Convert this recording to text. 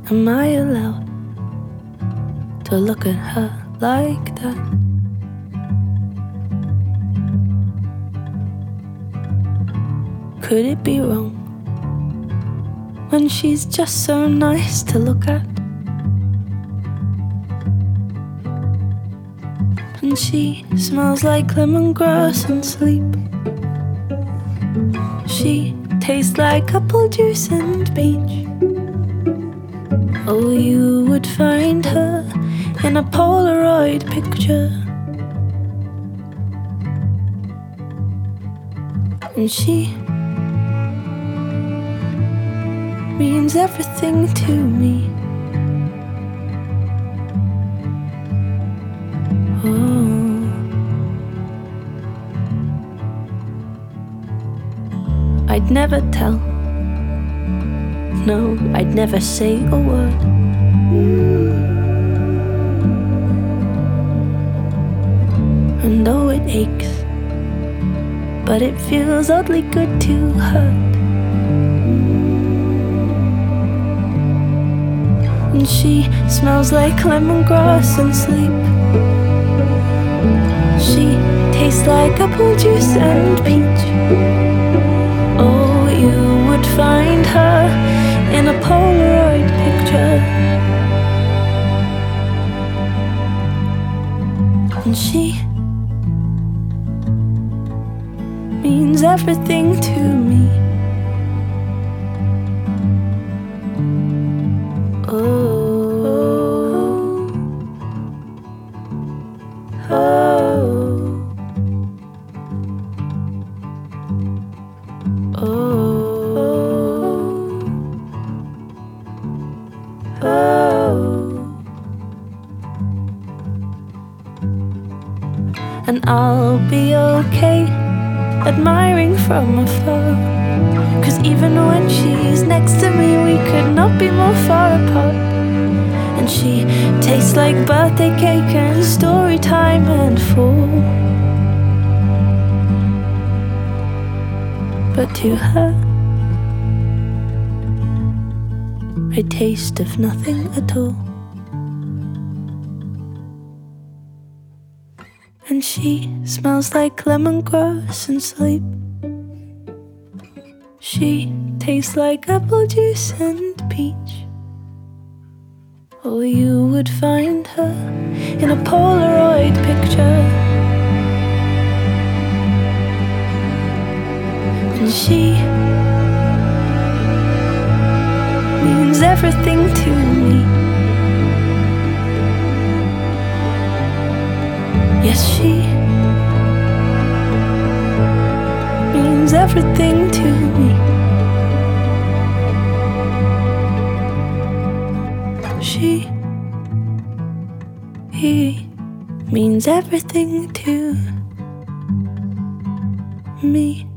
Am I allowed to look at her like that? Could it be wrong when she's just so nice to look at? And she smells like lemongrass and sleep. She tastes like apple juice and peach. Oh, you would find her in a Polaroid picture. And she means everything to me. Oh, I'd never tell. No, I'd never say a word. And though it aches, but it feels oddly good to hurt. And she smells like lemongrass and sleep. She tastes like apple juice and peach. Oh, you would find her in a Polaroid picture. And she means everything to me. And I'll be okay admiring from afar, 'cause even when she's next to me, we could not be more far apart. And she tastes like birthday cake and story time and fall. But to her, I taste of nothing at all. And she smells like lemongrass and sleep. She tastes like apple juice and peach. Oh, you would find her in a Polaroid picture. And she means everything to me. Yes, she means everything to me. He means everything to me.